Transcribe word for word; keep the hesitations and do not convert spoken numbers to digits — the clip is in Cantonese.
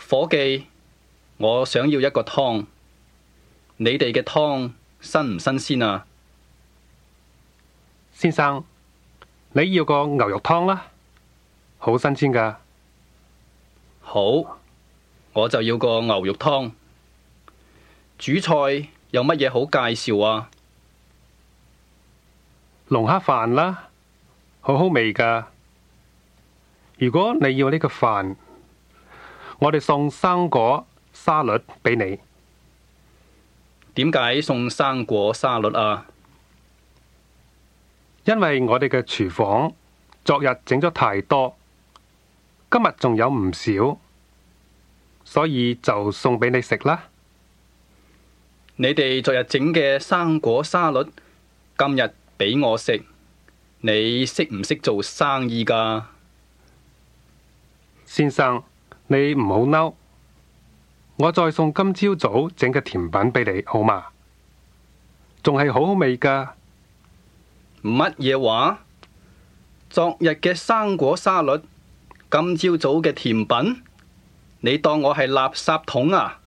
伙計，我想要一個湯，你哋嘅湯新唔新鮮啊？ 先生，你要個牛肉湯啦，好新鮮㗎。 好，我就要個牛肉湯。主菜有乜嘢好介紹啊？ 龍蝦飯啦，好好味㗎。如果你要呢個飯，我哋送生果沙律俾你。 點解送生果沙律啊？ 因為我哋嘅廚房昨日整咗太多，今日仲有唔少，所以就送俾你食啦。 你哋昨日整嘅生果沙律，今日俾我食，你識唔識做生意㗎？ 先生，你唔好嬲，我再送今朝早整嘅甜品俾你，好嘛？仲係好好味㗎。 乜嘢話？昨日嘅生果沙律，今朝早嘅甜品，你當我係垃圾桶啊？